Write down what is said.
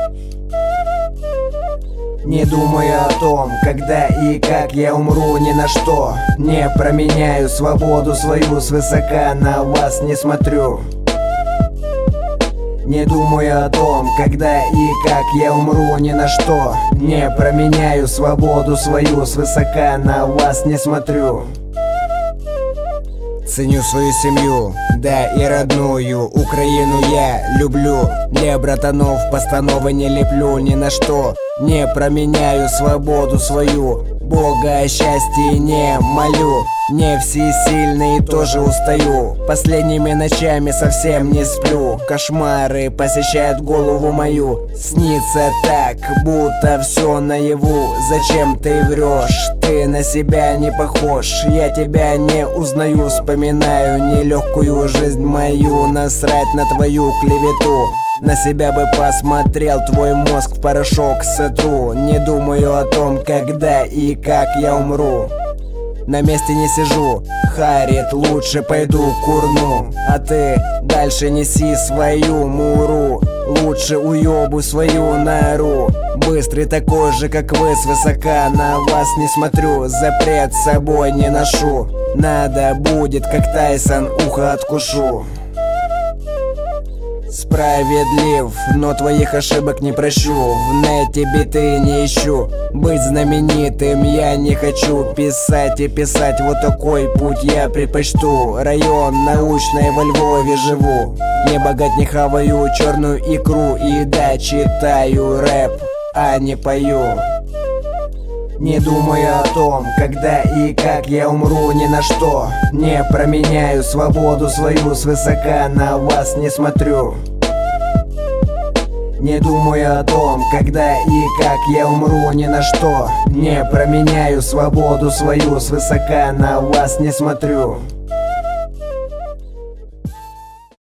Не думаю о том, когда и как я умру, ни на что не променяю свободу свою, свысока на вас не смотрю. Не думаю о том, когда и как я умру, ни на что не променяю свободу свою, свысока на вас не смотрю. Ценю свою семью, да и родную Украину я люблю. Для братанов постановы не леплю, ни на что не променяю свободу свою. Бога о счастье не молю, не всесильный тоже устаю. Последними ночами совсем не сплю, кошмары посещают голову мою. Снится так, будто все наяву. Зачем ты врешь? Ты на себя не похож. Я тебя не узнаю, вспоминаю нелегкую жизнь мою. Насрать на твою клевету, на себя бы посмотрел, твой мозг в порошок сотру. Не думаю о том, когда и как я умру. На месте не сижу, Харит, лучше пойду курну. А ты дальше неси свою муру, лучше уебу свою нору. Быстрый такой же, как вы, свысока на вас не смотрю. Запрет с собой не ношу, надо будет, как Тайсон, ухо откушу. Справедлив, но твоих ошибок не прощу. В нете биты не ищу, быть знаменитым я не хочу. Писать и писать, вот такой путь я предпочту. Район научный, во Львове живу. Не богат, не хаваю черную икру. И да, читаю рэп, а не пою. Не думаю о том, когда и как я умру, ни на что не променяю свободу свою, свысока на вас не смотрю. Не думаю о том, когда и как я умру, ни на что не променяю свободу свою, свысока на вас не смотрю.